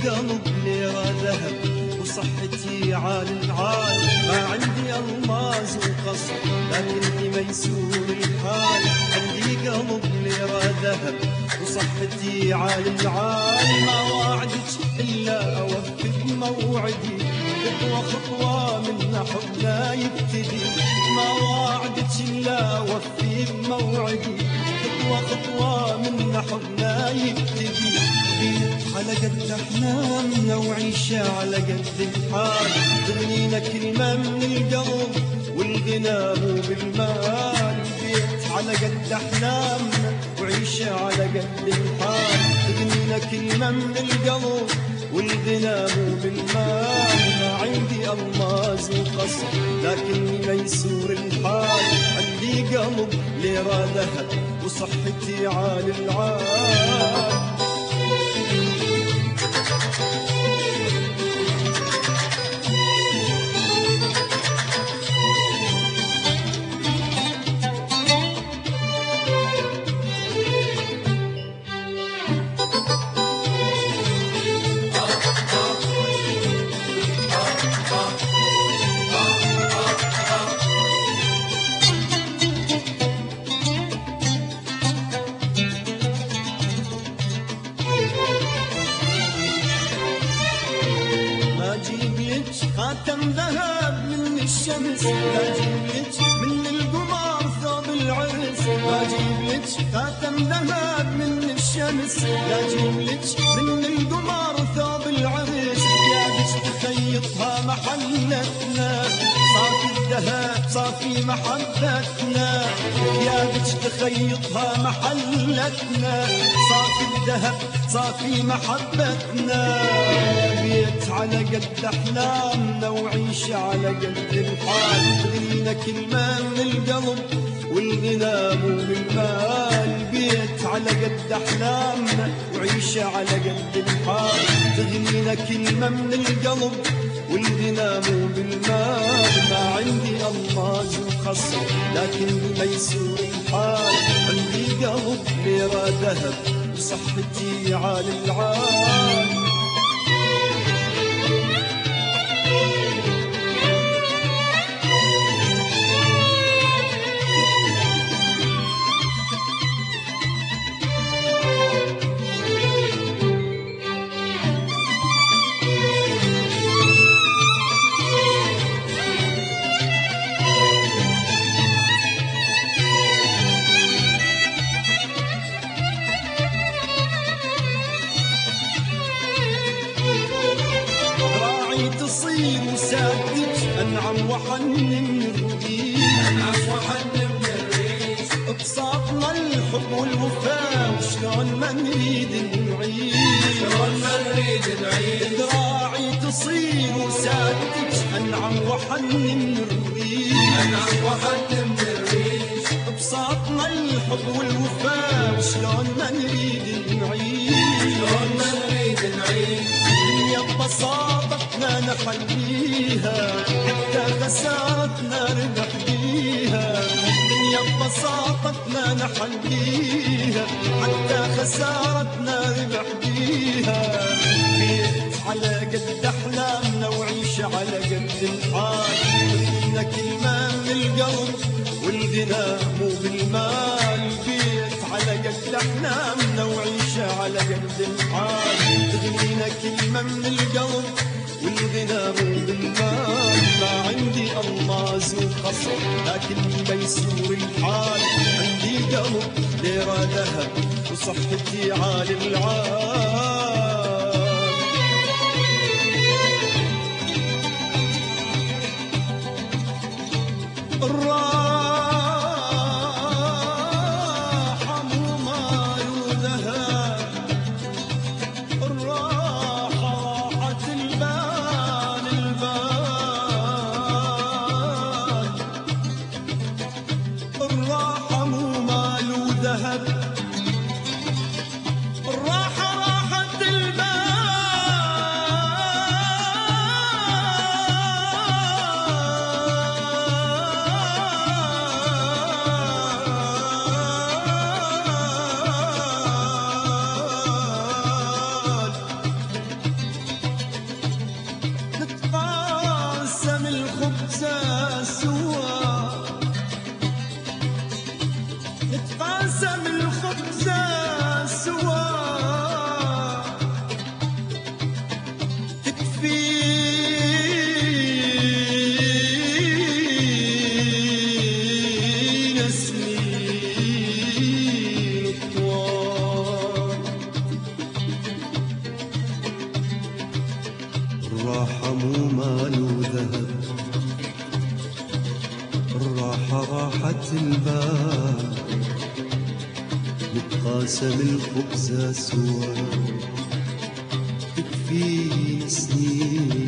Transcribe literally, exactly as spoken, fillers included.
قلب ليرة ذهب وصحتي عال العال، ما عندي الماس وقصر لكني ميسور الحال. عندي قلب ليرة ذهب وصحتي عال العال، ما وعدك الا اوفي بموعدي، خطوة خطوة من حبنا يبتدي. ما وعدك الا اوفي بموعدي، خطوة خطوة من حبنا يبتدي. بيت على قد احلامنا وعيشة على قد الحال، تغنينا كلمة من القلب والغنى مو بالمال. بيت على قد احلامنا وعيشة على قد الحال، تغنينا كلمة من القلب والغنى مو بالمال. ما عندي الماس وقصر لكني ميسور الحال، عندي قلب ليرة ذهب وصحتي عال العال. خاتم ذهب من الشمس، لا اجيب لك من القمر ثوب العرس. لا اجيب لك خاتم ذهب من الشمس، لا اجيب لك من القمر ثوب العرس. ثيابك تخيطها محلتنا، صافي الذهب صافي محبتنا. ثيابك تخيطها محلتنا، صافي الذهب صافي محبتنا. بيت على قد احلامنا وعيش على قد الحال، تغنينا كلمة من القلب والغنى مو بالمال. بيت على قد احلامنا وعيش على قد الحال، تغنينا كلمة من القلب والغنى مو بالمال. ما عندي الماس وخصر لكني ميسور الحال، عندي قلب ليرة ذهب وصحتي عال العال. تصير وسادك انعم وحنن الريح، انعم وحنن الريح. بساطنا الحب والوفاء وشلون ما نريد نعيش، شلون ما نريد نعيش. ذراعي تصير وسادك انعم وحنن الريح، انعم وحنن الريح. بساطنا الحب والوفاء وشلون ما نريد نعيش، شلون ما نريد نعيش. يا بساطتنا نحليها حتى خسارتنا ربح بيها. يا بساطتنا نحليها حتى خسارتنا ربح بيها. بيت على قد احلامنا وعيش على قد الحال، تغنينا كلمة من القلب والغنى مو بالمال. بيت على قد احلامنا وعيش على قد الحال، تغنينا كلمة من القلب والغنى مو بالمال. ما عندي الماس وقصر لكني ميسور الحال، عندي قلب ليرة ذهب وصحتي عال العال. الراحة راحة الراحة مو مال وذهب، الراحة راحة البال، نتقاسم الخبز سوا تكفيني سنين